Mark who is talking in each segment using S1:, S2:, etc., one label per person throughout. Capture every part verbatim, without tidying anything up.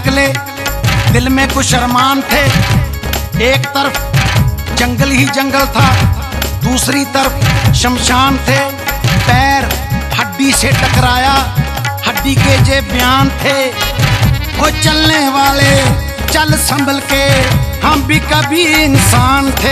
S1: निकले, दिल में कुछ अरमान थे। एक तरफ जंगल ही जंगल था, दूसरी तरफ शमशान थे। पैर हड्डी से टकराया, हड्डी के जे बयान थे। वो चलने वाले चल संभल के, हम भी कभी इंसान थे।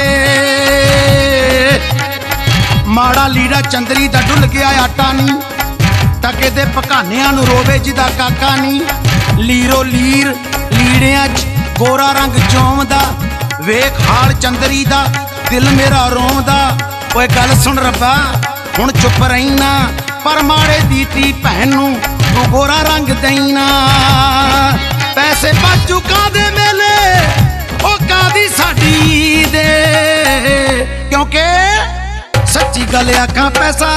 S1: माड़ा लीड़ा चंदरी दा डुल गया आटा नी, टके दे पकानियां नू रोवे जिदा काका नी। लीरो लीर लीड़ियां च गोरा रंग चौंदा, वेख हाल चंदरी दा दिल मेरा रोंदा। ओए गल सुन रब्बा हुण चुप रहीना, पर माड़े दी धी भैन नू तू गोरा रंग देना। पैसे बाजू कादे मेले ओ कादी साडी दे, क्योंकि सच्ची गल आखां पैसा,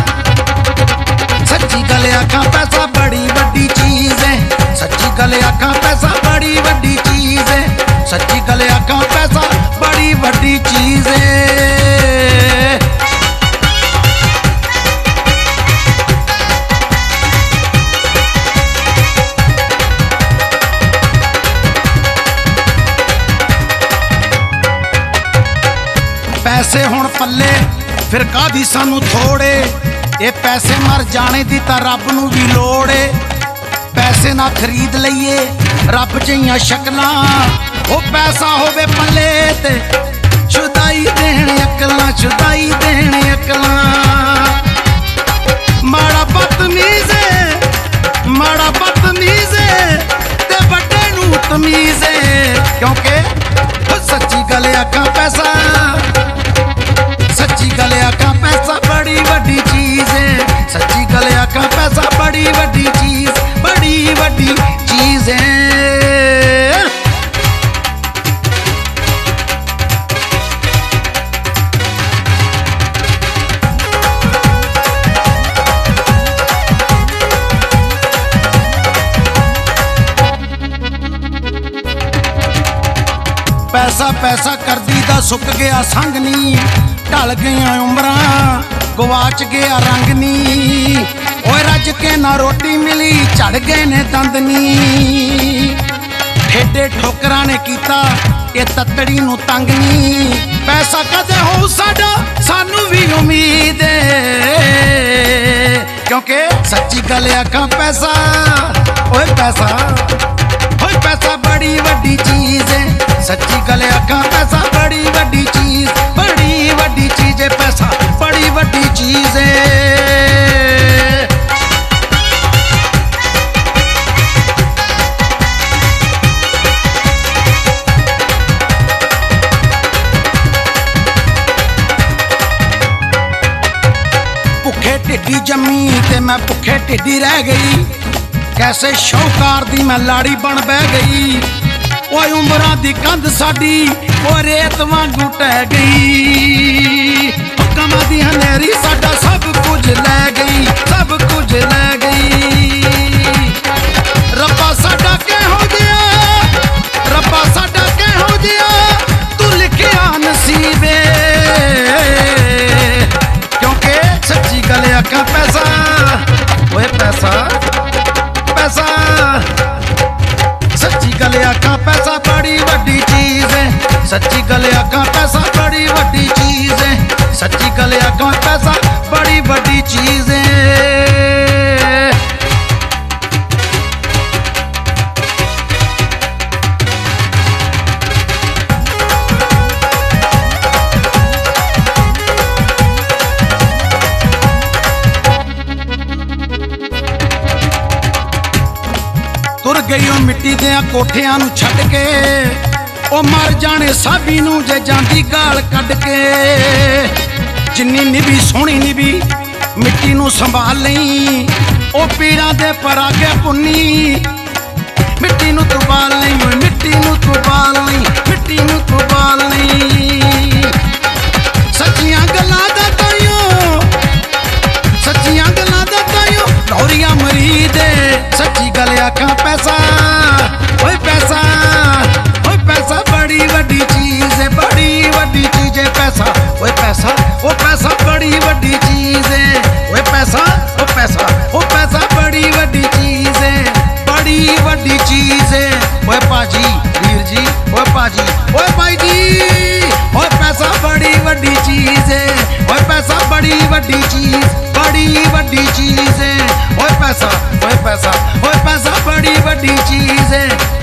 S1: सच्ची गल आखां पैसा बड़ी वड्डी चीज है। सच्ची गल आखां पैसा बड़ी वड्डी चीज है। सच्ची गल आखां पैसा बड़ी वड्डी चीज है। पैसे हुण पल्ले फिर कादी सानू थोड़े, ये पैसे मर जाने दी तां रब नू भी लोड़े। पैसे ना खरीद लईए रब जिहियां शक्लां, ओ पैसा होवे पल्ले ते छुदाई देण अकलां, छुदाई देण अकलां। माड़ा बदतमीज है, माड़ा बदतमीज है ते बड्डे नू तमीज है, क्योंकि सच्ची गल आखां पैसा, सच्ची गल आखां पैसा बड़ी वड्डी चीज है। सच्ची गल आखां पैसा बड़ी वड्डी चीज, बड़ी वड्डी चीज है। पैसा पैसा करदी दा सुक गया संग नी, ढल गई उमरां गवाच गया रंग नी। ओए रज के ना रोटी मिली झड़ गए ने दंद नी। ठेडे ठोकरां ने कीता ये ततड़ी नू तंग नी। पैसा कदे हो साडा सानू भी उम्मीद है, क्योंकि सच्ची गल आखां पैसा, ओए पैसा, ओए पैसा बड़ी वड्डी चीज है। सच्ची गल आखां पैसा बड़ी वड्डी चीज, बड़ी वड्डी चीज है। पैसा बड़ी वड्डी चीज है। भुखे ढिड्डी जम्मी ते मैं भुखे ढिड्डी रह गई, कैसे शौकार दी मैं लाड़ी बन बह गई। ओए उमरां दी कंध साडी ओ रेत वांगू टह गई। हुक्मां दी हनेरी साडा सब कुछ लै गई, सब कुछ लै गई। रब्बा साडा किहो जिहा, रब्बा साडा किहो जिहा तू लिखिया नसीबे, क्योंकि सच्ची गल आखां पैसा, ओए पैसा, पैसा, सच्ची गल आखां पैसा बड़ी वड्डी चीज है। सच्ची गल आखां पैसा बड़ी वड्डी चीज है। सच्ची गल आखां पैसा बड़ी वड्डी चीज है। तुर गई ओ मिट्टी दे कोठियां नू छड्ड के, ओ मर जाने साबी नू जे जांदी गाल कढ के। जिन्नी निभी सोहनी निभी मिट्टी नू संभाल लई, ओ पीड़ां दे परागे पुन्नी। मिट्टी नू तू बाल लई, मिट्टी नू तू बाल लई, मिट्टी नू तू बाल लई। सच्चियां गल्लां दा ताईओ, सच्चियां गल्लां दा ताईओ लौरियां मरीद। सच्ची गल आखां पैसा, ओए पैसा, ओए पैसा बड़ी वड्डी चीज है, बड़ी वड्डी चीज है। पैसा, ओए पैसा, ओ पैसा बड़ी वड्डी चीज है। ओए पैसा, ओ पैसा, ओ पैसा बड़ी वड्डी चीज है, बड़ी वड्डी चीज है। ओए पाजी वीर जी, ओए पाजी, ओए भाई जी, ओए पैसा बड़ी वड्डी चीज है, ओए पैसा बड़ी वड्डी चीज, बड़ी वड्डी चीज है, ओए पैसा, ओए पैसा, ओए पैसा बड़ी वड्डी चीज है।